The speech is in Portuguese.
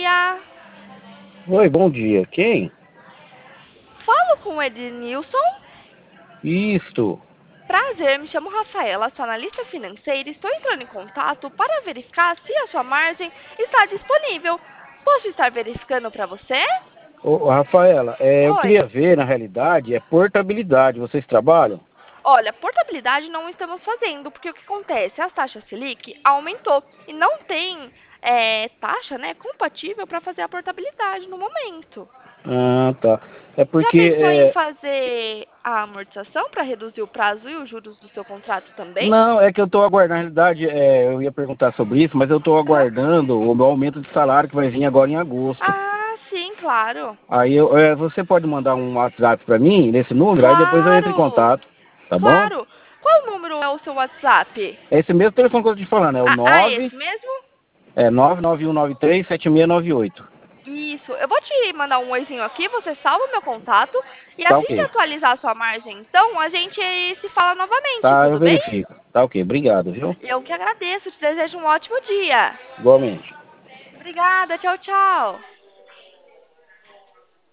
dia. Oi, bom dia. Quem? Falo com o Ednilson. Isto. Prazer, me chamo Rafaela, sou analista financeira e estou entrando em contato para verificar se a sua margem está disponível. Posso estar verificando para você? Ô, Rafaela, eu queria Oi. ver, na realidade, portabilidade. Vocês trabalham? Olha, portabilidade não estamos fazendo, porque o que acontece? As taxas Selic aumentou e não tem taxa, né, compatível para fazer a portabilidade no momento. Ah, tá. É Já porque, pensou em fazer a amortização para reduzir o prazo e os juros do seu contrato também? não, é que eu estou aguardando, na realidade, eu ia perguntar sobre isso, mas eu estou Aham. aguardando o meu aumento de salário que vai vir agora em agosto. Ah, sim, claro. Aí, você pode mandar um WhatsApp para mim, nesse número, aí depois eu entro em Claro, contato, tá bom? claro. Qual número é o seu WhatsApp? É esse mesmo telefone que eu estou te falando, é o Esse mesmo? 991937698. Isso. Eu vou te mandar um oizinho aqui, você salva o meu contato e Tá assim que ok. atualizar a sua margem, então, a gente se fala novamente, Tá, eu tudo bem? verifico. Tá ok, obrigado, viu? Eu que agradeço, te desejo um ótimo dia. Igualmente. Obrigada, tchau, tchau.